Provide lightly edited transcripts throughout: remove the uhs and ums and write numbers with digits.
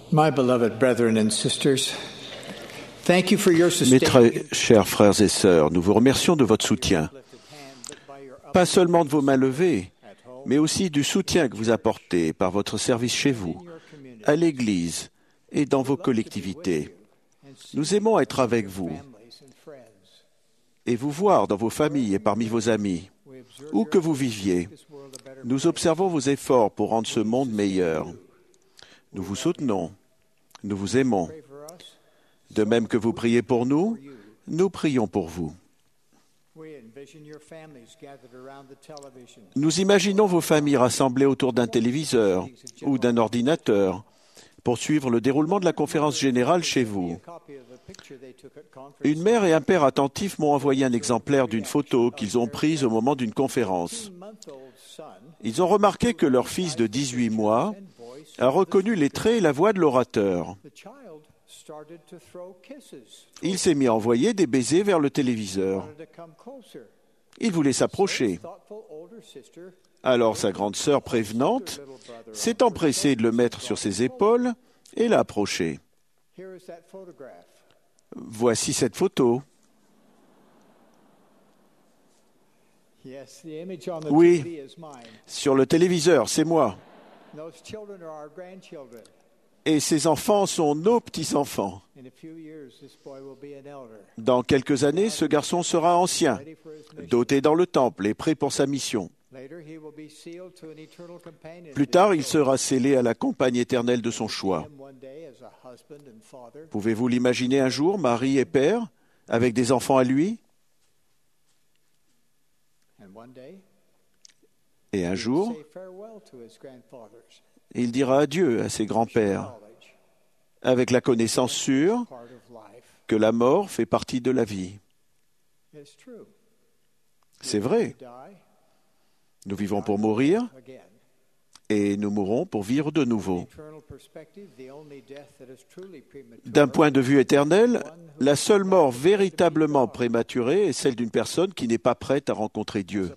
My beloved brethren and sisters, thank you for your Mes très sustaining. chers frères et sœurs, nous vous remercions de votre soutien, pas seulement de vos mains levées, mais aussi du soutien que vous apportez par votre service chez vous, à l'Église et dans vos collectivités. Nous aimons être avec vous et vous voir dans vos familles et parmi vos amis, où que vous viviez. Nous observons vos efforts pour rendre ce monde meilleur. Nous vous soutenons, nous vous aimons. De même que vous priez pour nous, nous prions pour vous. Nous imaginons vos familles rassemblées autour d'un téléviseur ou d'un ordinateur pour suivre le déroulement de la conférence générale chez vous. Une mère et un père attentifs m'ont envoyé un exemplaire d'une photo qu'ils ont prise au moment d'une conférence. Ils ont remarqué que leur fils de 18 mois a reconnu les traits et la voix de l'orateur. Il s'est mis à envoyer des baisers vers le téléviseur. Il voulait s'approcher. Alors sa grande sœur prévenante s'est empressée de le mettre sur ses épaules et l'a approché. Voici cette photo. Oui, sur le téléviseur, c'est moi. Et ces enfants sont nos petits-enfants. Dans quelques années, ce garçon sera ancien, doté dans le temple et prêt pour sa mission. Plus tard, il sera scellé à la compagne éternelle de son choix. Pouvez-vous l'imaginer un jour, mari et père, avec des enfants à lui? Et un jour, il dira adieu à ses grands-pères, avec la connaissance sûre que la mort fait partie de la vie. C'est vrai. Nous vivons pour mourir et nous mourrons pour vivre de nouveau. D'un point de vue éternel, la seule mort véritablement prématurée est celle d'une personne qui n'est pas prête à rencontrer Dieu.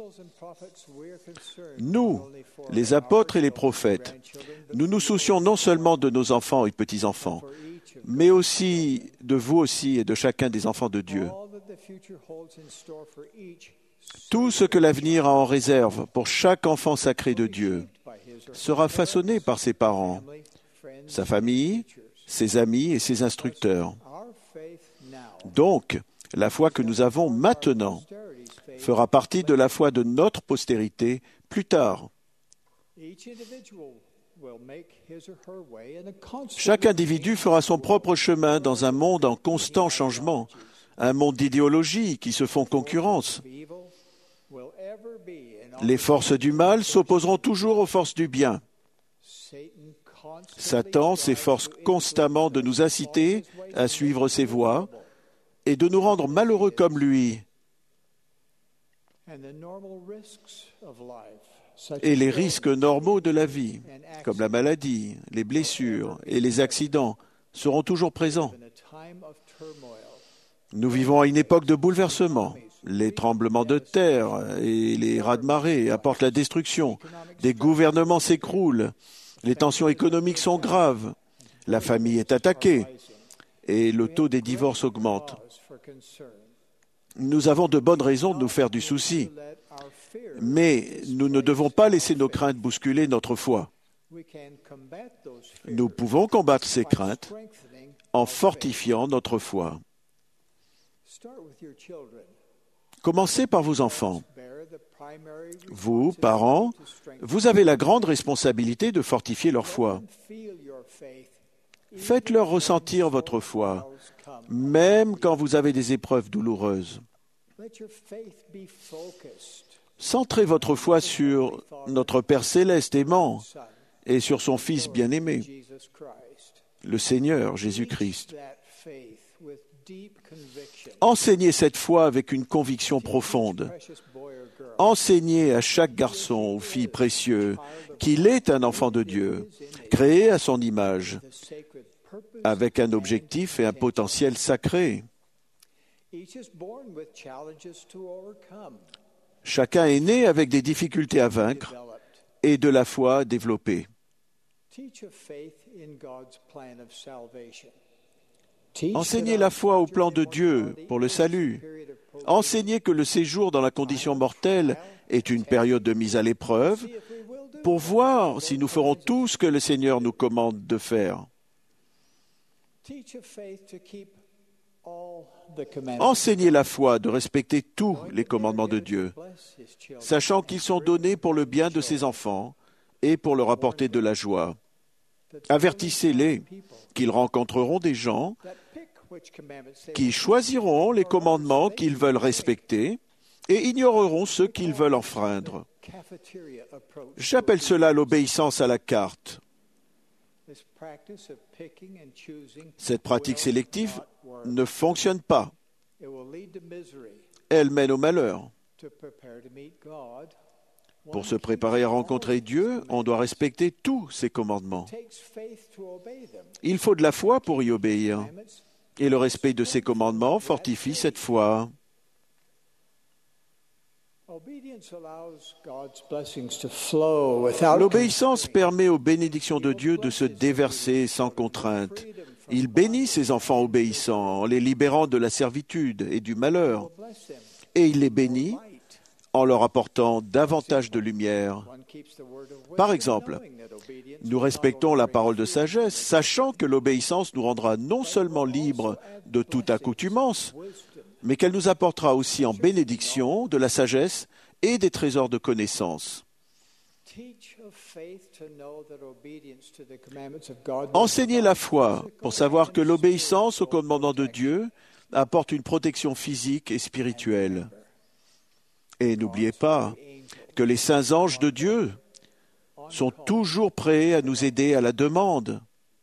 Nous, les apôtres et les prophètes, nous nous soucions non seulement de nos enfants et petits-enfants, mais aussi de vous aussi et de chacun des enfants de Dieu. Tout ce que l'avenir a en réserve pour chaque enfant sacré de Dieu sera façonné par ses parents, sa famille, ses amis et ses instructeurs. Donc, la foi que nous avons maintenant fera partie de la foi de notre postérité plus tard. Chaque individu fera son propre chemin dans un monde en constant changement, un monde d'idéologies qui se font concurrence. Les forces du mal s'opposeront toujours aux forces du bien. Satan s'efforce constamment de nous inciter à suivre ses voies et de nous rendre malheureux comme lui. Et les risques normaux de la vie, comme la maladie, les blessures et les accidents, seront toujours présents. Nous vivons à une époque de bouleversement. Les tremblements de terre et les raz-de-marée apportent la destruction. Des gouvernements s'écroulent. Les tensions économiques sont graves. La famille est attaquée et le taux des divorces augmente. Nous avons de bonnes raisons de nous faire du souci, mais nous ne devons pas laisser nos craintes bousculer notre foi. Nous pouvons combattre ces craintes en fortifiant notre foi. Commencez par vos enfants. Vous, parents, vous avez la grande responsabilité de fortifier leur foi. Faites-leur ressentir votre foi, même quand vous avez des épreuves douloureuses. Centrez votre foi sur notre Père céleste aimant et sur son Fils bien-aimé, le Seigneur Jésus-Christ. Enseignez cette foi avec une conviction profonde. Enseignez à chaque garçon ou fille précieux qu'il est un enfant de Dieu, créé à son image, avec un objectif et un potentiel sacré. Chacun est né avec des difficultés à vaincre et de la foi à développer. Enseignez la foi au plan de Dieu pour le salut. Enseignez que le séjour dans la condition mortelle est une période de mise à l'épreuve pour voir si nous ferons tout ce que le Seigneur nous commande de faire. Enseignez la foi de respecter tous les commandements de Dieu, sachant qu'ils sont donnés pour le bien de ses enfants et pour leur apporter de la joie. Avertissez-les qu'ils rencontreront des gens qui choisiront les commandements qu'ils veulent respecter et ignoreront ceux qu'ils veulent enfreindre. J'appelle cela l'obéissance à la carte. Cette pratique sélective ne fonctionne pas. Elle mène au malheur. Pour se préparer à rencontrer Dieu, on doit respecter tous ses commandements. Il faut de la foi pour y obéir. Et le respect de ses commandements fortifie cette foi. L'obéissance permet aux bénédictions de Dieu de se déverser sans contrainte. Il bénit ses enfants obéissants en les libérant de la servitude et du malheur. Et il les bénit en leur apportant davantage de lumière. Par exemple, nous respectons la parole de sagesse, sachant que l'obéissance nous rendra non seulement libres de toute accoutumance, mais qu'elle nous apportera aussi en bénédiction de la sagesse et des trésors de connaissance. Enseignez la foi pour savoir que l'obéissance aux commandements de Dieu apporte une protection physique et spirituelle. Et n'oubliez pas que les saints anges de Dieu sont toujours prêts à nous aider à la demande.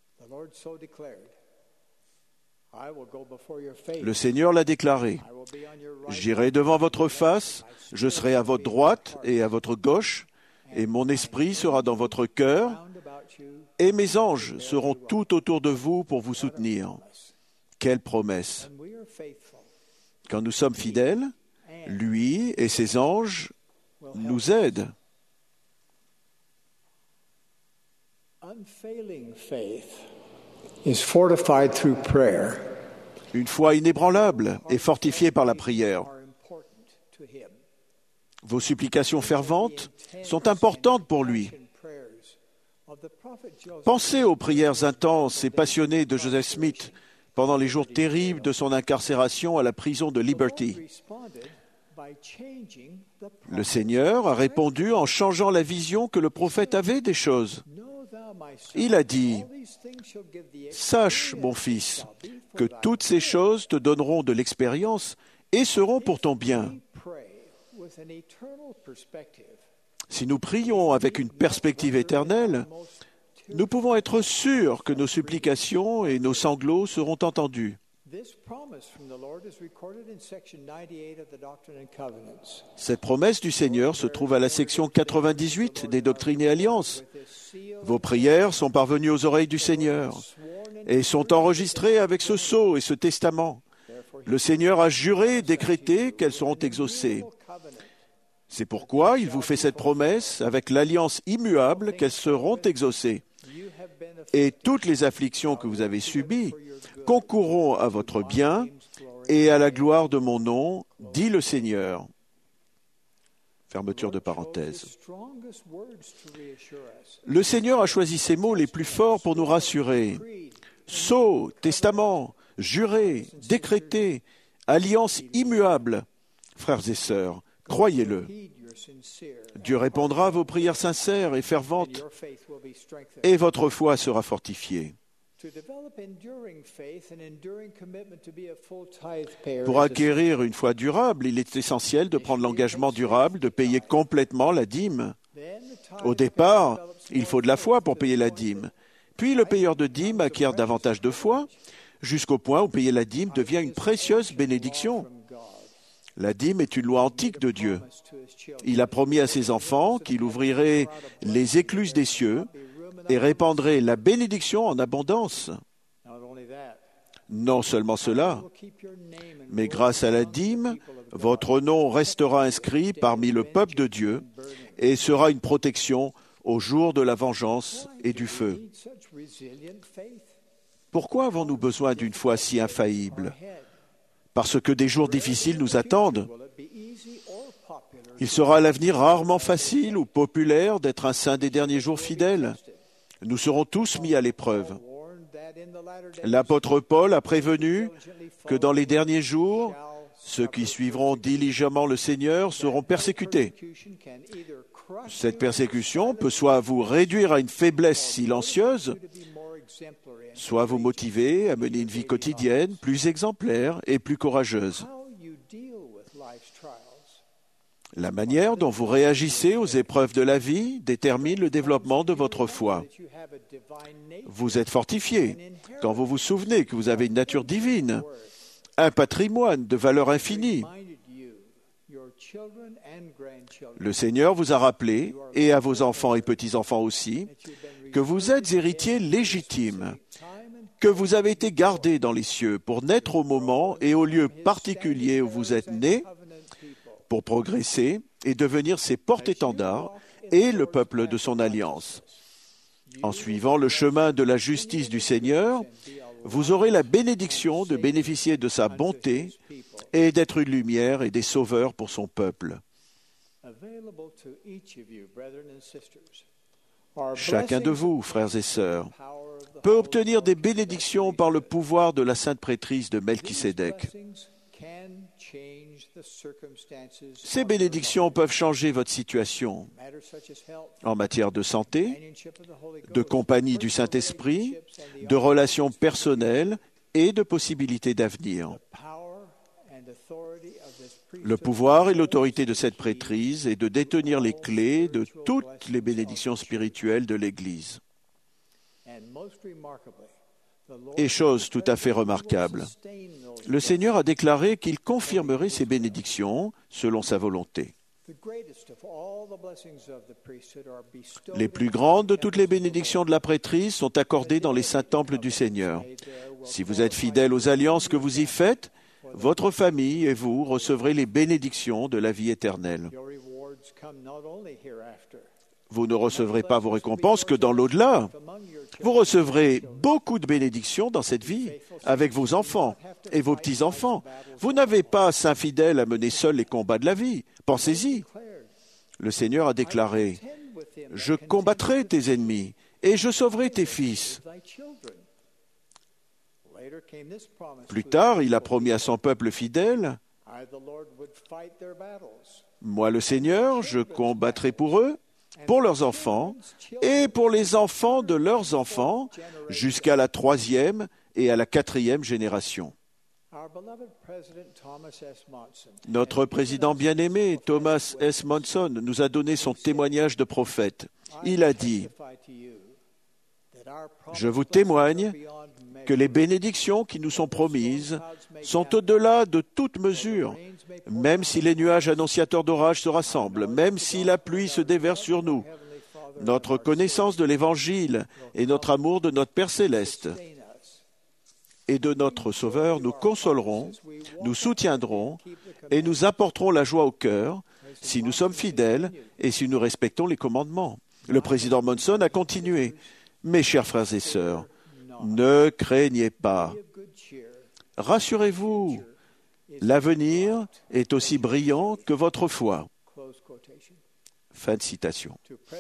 Le Seigneur l'a déclaré. J'irai devant votre face, je serai à votre droite et à votre gauche, et mon esprit sera dans votre cœur, et mes anges seront tout autour de vous pour vous soutenir. Quelle promesse! Quand nous sommes fidèles, lui et ses anges nous aident. Une foi inébranlable est fortifiée par la prière. Vos supplications ferventes sont importantes pour lui. Pensez aux prières intenses et passionnées de Joseph Smith pendant les jours terribles de son incarcération à la prison de Liberty. Le Seigneur a répondu en changeant la vision que le prophète avait des choses. Il a dit, « Sache, mon fils, que toutes ces choses te donneront de l'expérience et seront pour ton bien. » Si nous prions avec une perspective éternelle, nous pouvons être sûrs que nos supplications et nos sanglots seront entendus. Cette promesse du Seigneur se trouve à la section 98 des Doctrines et Alliances. Vos prières sont parvenues aux oreilles du Seigneur et sont enregistrées avec ce sceau et ce testament. Le Seigneur a juré et décrété qu'elles seront exaucées. C'est pourquoi il vous fait cette promesse avec l'alliance immuable qu'elles seront exaucées. Et toutes les afflictions que vous avez subies concourront à votre bien et à la gloire de mon nom, dit le Seigneur. Fermeture de parenthèse. Le Seigneur a choisi ces mots les plus forts pour nous rassurer. Sceau, testament, juré, décrété, alliance immuable. Frères et sœurs, croyez-le. Dieu répondra à vos prières sincères et ferventes et votre foi sera fortifiée. Pour acquérir une foi durable, il est essentiel de prendre l'engagement durable de payer complètement la dîme. Au départ, il faut de la foi pour payer la dîme. Puis le payeur de dîme acquiert davantage de foi, jusqu'au point où payer la dîme devient une précieuse bénédiction. La dîme est une loi antique de Dieu. Il a promis à ses enfants qu'il ouvrirait les écluses des cieux et répandrait la bénédiction en abondance. Non seulement cela, mais grâce à la dîme, votre nom restera inscrit parmi le peuple de Dieu et sera une protection au jour de la vengeance et du feu. Pourquoi avons-nous besoin d'une foi si infaillible? Parce que des jours difficiles nous attendent. Il sera à l'avenir rarement facile ou populaire d'être un saint des derniers jours fidèle. Nous serons tous mis à l'épreuve. L'apôtre Paul a prévenu que dans les derniers jours, ceux qui suivront diligemment le Seigneur seront persécutés. Cette persécution peut soit vous réduire à une faiblesse silencieuse, soit vous motiver à mener une vie quotidienne plus exemplaire et plus courageuse. La manière dont vous réagissez aux épreuves de la vie détermine le développement de votre foi. Vous êtes fortifié quand vous vous souvenez que vous avez une nature divine, un patrimoine de valeur infinie. Le Seigneur vous a rappelé, et à vos enfants et petits-enfants aussi, que vous êtes héritiers légitimes, que vous avez été gardés dans les cieux pour naître au moment et au lieu particulier où vous êtes nés, pour progresser et devenir ses porte-étendards et le peuple de son alliance. En suivant le chemin de la justice du Seigneur, vous aurez la bénédiction de bénéficier de sa bonté et d'être une lumière et des sauveurs pour son peuple. Chacun de vous, frères et sœurs, peut obtenir des bénédictions par le pouvoir de la sainte prêtrise de Melchisédek. Ces bénédictions peuvent changer votre situation en matière de santé, de compagnie du Saint-Esprit, de relations personnelles et de possibilités d'avenir. Le pouvoir et l'autorité de cette prêtrise est de détenir les clés de toutes les bénédictions spirituelles de l'Église. Et chose tout à fait remarquable, le Seigneur a déclaré qu'il confirmerait ses bénédictions selon sa volonté. Les plus grandes de toutes les bénédictions de la prêtrise sont accordées dans les saints temples du Seigneur. Si vous êtes fidèles aux alliances que vous y faites, votre famille et vous recevrez les bénédictions de la vie éternelle. Vous ne recevrez pas vos récompenses que dans l'au-delà. Vous recevrez beaucoup de bénédictions dans cette vie, avec vos enfants et vos petits-enfants. Vous n'avez pas, saint fidèle, à mener seul les combats de la vie. Pensez-y. Le Seigneur a déclaré, « Je combattrai tes ennemis et je sauverai tes fils. » Plus tard, il a promis à son peuple fidèle, « Moi, le Seigneur, je combattrai pour eux, pour leurs enfants et pour les enfants de leurs enfants jusqu'à la 3e et à la 4e génération. » Notre président bien-aimé, Thomas S. Monson, nous a donné son témoignage de prophète. Il a dit, « Je vous témoigne que les bénédictions qui nous sont promises sont au-delà de toute mesure, même si les nuages annonciateurs d'orage se rassemblent, même si la pluie se déverse sur nous. Notre connaissance de l'Évangile et notre amour de notre Père céleste et de notre Sauveur nous consoleront, nous soutiendront et nous apporteront la joie au cœur si nous sommes fidèles et si nous respectons les commandements. » Le président Monson a continué. « Mes chers frères et sœurs, ne craignez pas. Rassurez-vous, l'avenir est aussi brillant que votre foi. » Fin de citation.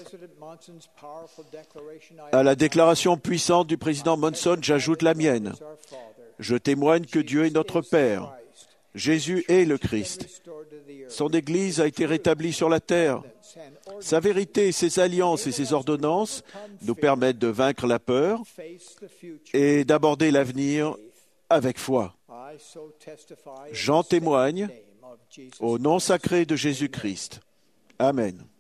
À la déclaration puissante du président Monson, j'ajoute la mienne. Je témoigne que Dieu est notre Père. Jésus est le Christ. Son Église a été rétablie sur la terre. Sa vérité, ses alliances et ses ordonnances nous permettent de vaincre la peur et d'aborder l'avenir avec foi. J'en témoigne au nom sacré de Jésus-Christ. Amen.